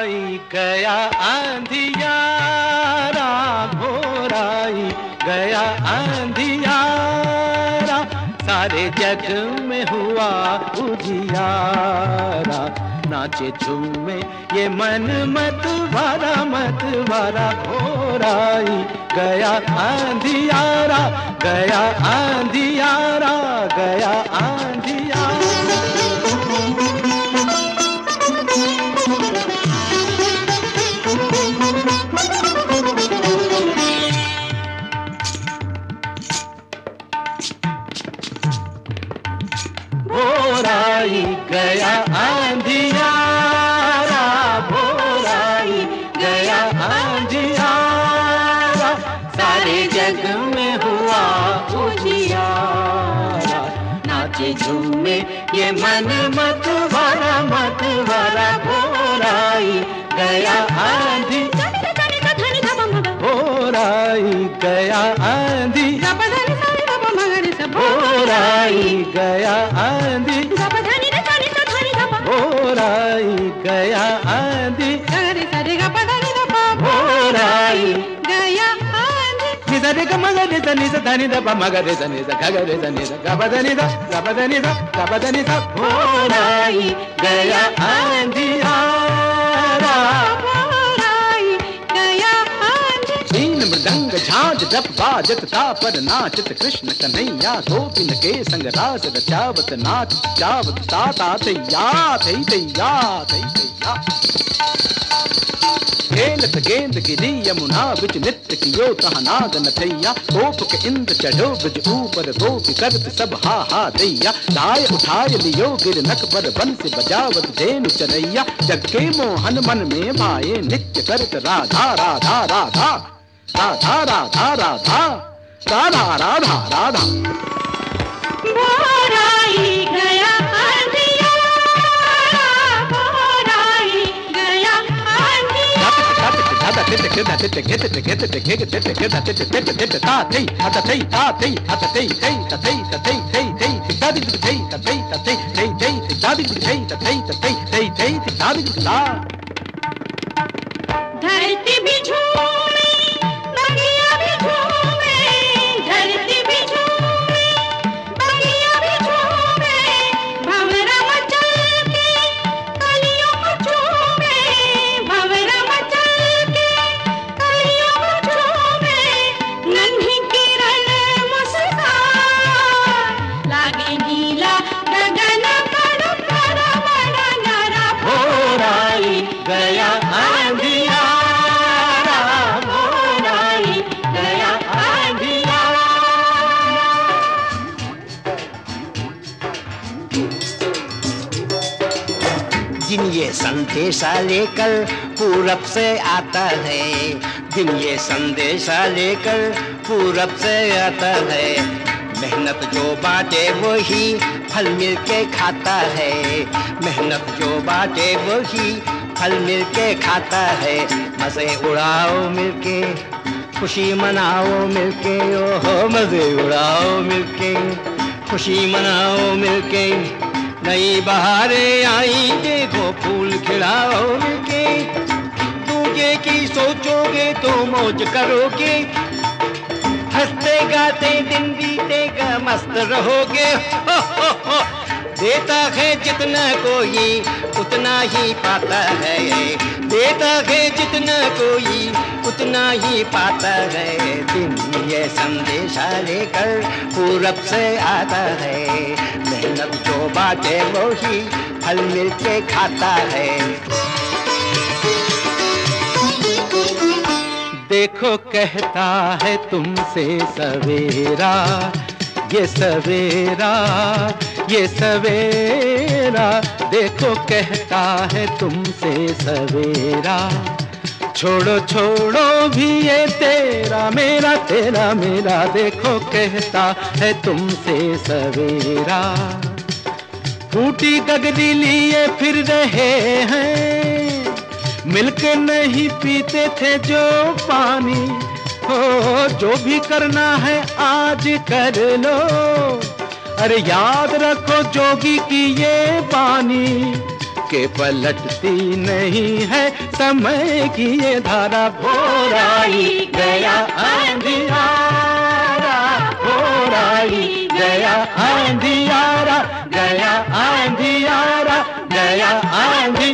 आई गया अंधियारा, भोराई गया अंधियारा, सारे जग में हुआ उजियारा। नाचे झूमे ये मन मत वारा, भोराई गया अंधियारा, गया अंधियारा, गया अंधियारा। भोराई गया अंधियारा, भोराई गया अंधियारा, सारे जग में हुआ उजियारा। नाचे झूमे ये मन मत वारा, भोराई गया अंधी, भोराई गया अंधी, भोराई गया अंधी, भोराई गया अंधी, भोराई गया अंधी। निजा रे ग मग रे ज नि ज ध नि ध प मग रे ज नि ज ग ग रे ज नि ज ग ब ध नि ध ग ब ध नि ध ग ब ध नि ध, भोराई गया अंधियारा, भोराई गया अंधी। बीन मृदंग झांझ जप बाजत तापर नाचत कृष्ण कन्हैया, गोपिन के संग रास रचावत नाच जावत ताता तैया थई तैया थई तैया। खेलत गेंद गिरी यमुना बिच नित्य कियो तहाँ नाद नथैया, गोप के इंद्र चढ़ो ब्रज ऊपर, गोपी करत सब हा हा दैया। लाय उठाय लियो गिरनक पर बंसी बजावत धेनु चरैया, जग के मोहन मन में भाए नित्य करत राधा राधा राधा, राधा राधा राधा, राधा राधा राधा। भोराई गया अंधियारा, भोराई गया अंधियारा। धरती भी झूमे, बगिया भी झूमे, धरती भी झूमे, बगिया भी झूमे, भंवरा मचल के कलियों को झूमे, भंवरा मचल के कलियों को झूमे। नन्ही किरण मुस्कान, लागे नीला गगन बड़ा बड़ा बड़ा न्यारा। भोराई गया अंधियारा, भोराई गया अंधियारा। दिन ये संदेशा लेकर पूरब से आता है, दिन ये संदेशा लेकर पूरब से आता है। मेहनत जो बाटे वही फल मिल के खाता है, मेहनत जो बाटे वही फल मिल के खाता है। मजे उड़ाओ मिलके, खुशी मनाओ मिलके, ओहो मजे उड़ाओ मिलके, खुशी मनाओ मिलके। नई बहारें आई देखो फूल खिलाओ मिलके, दूजे की सोचोगे तो मौज करोगे, हंसते गाते दिन बीतेगा मस्त रहोगे। हो हो। देता है जितना कोई उतना ही पाता है, देता है जितना कोई उतना ही पाता है। दिन ये संदेशा लेकर पूरब से आता है, मेहनत जो बाटे वो ही फल मिल के खाता है। देखो कहता है तुमसे सवेरा, ये सवेरा, ये सवेरा, देखो कहता है तुमसे सवेरा। छोड़ो छोड़ो भी ये तेरा मेरा, तेरा मेरा, देखो कहता है तुमसे सवेरा। फूटी गगरी लिए फिर रहे हैं, मिलके नहीं पीते थे जो पानी, हो जो भी करना है आज कर लो। अरे याद रखो जोगी की ये बानी, के पलटती नहीं है समय की ये धारा। भोर आई गया अंधियारा, भोर आई गया अंधियारा, गया अंधियारा, गया आंधी।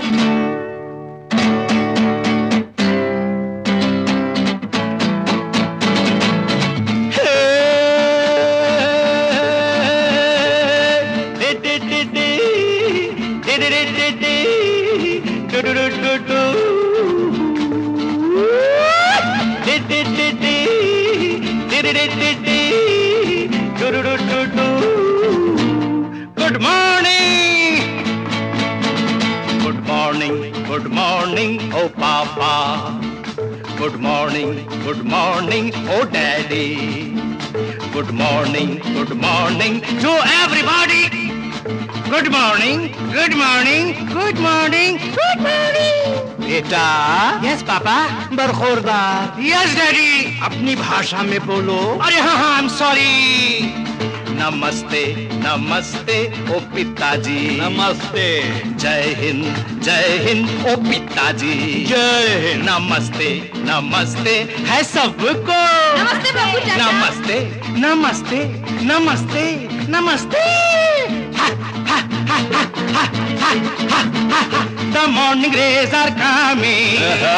Good morning, good morning, good morning, oh Papa. Good morning, oh Daddy. Good morning to everybody. Good morning, good morning, good morning, good morning. बेटा, यस पापा। बरखोरदार। Yes daddy. अपनी भाषा में बोलो। अरे हाँ हाँ, आई एम सॉरी। नमस्ते नमस्ते ओ पिताजी। नमस्ते। जय हिंद ओ पिताजी। जय हिंद। नमस्ते नमस्ते है सबको। नमस्ते बाबू चाचा। नमस्ते नमस्ते नमस्ते नमस्ते। The morning rays are coming.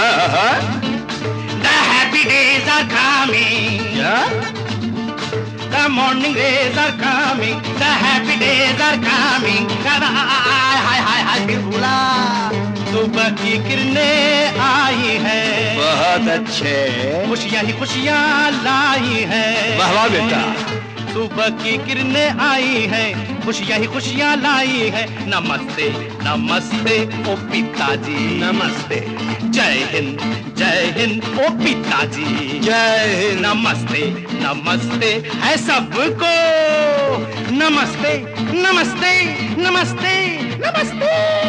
The happy days are coming. The morning rays are coming. The happy days are coming. हाय बिरबुला, सुबह की किरणें आई है। बहुत अच्छे। खुशियाँ ही खुशियाँ लाई है। वाह वाह बेटा। सुबह की किरणें आई है, खुशियाँ ही खुशियाँ लाई है। नमस्ते नमस्ते ओ पिताजी। नमस्ते। जय हिंद ओ पिताजी। जय हिंद। नमस्ते नमस्ते है सबको। नमस्ते नमस्ते नमस्ते नमस्ते।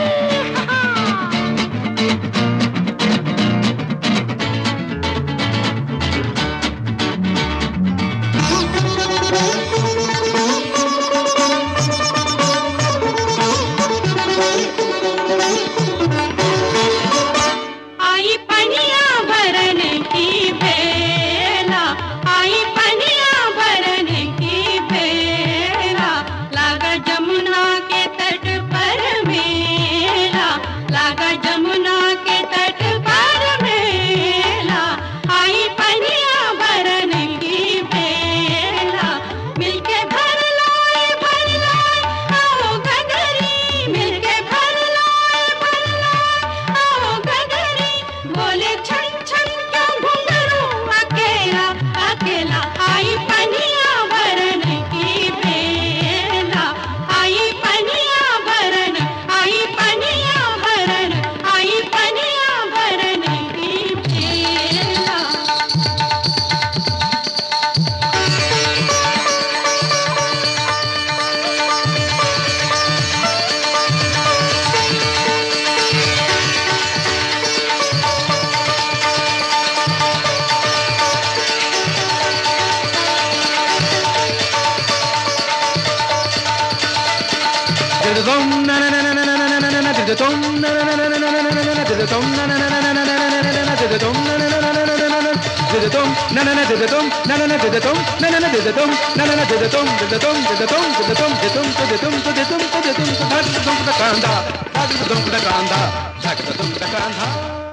आई पनिया भरन की बेला, आई पनिया भरन की बेला, लागा जमुना के तट पर मेला, लागा जमुना के तट पर मेला। आई पनिया भरन की बेला, मिलके भर लाए आओ गगरी, मिलके भर लाए आओ गगरी। बोले छन छन क्यों घुंघरू अकेला अकेला। आई पनिया भरन की बेला, आई पनिया भरन, आई पनिया भरन, आई पनिया भरन की बेला। Kanda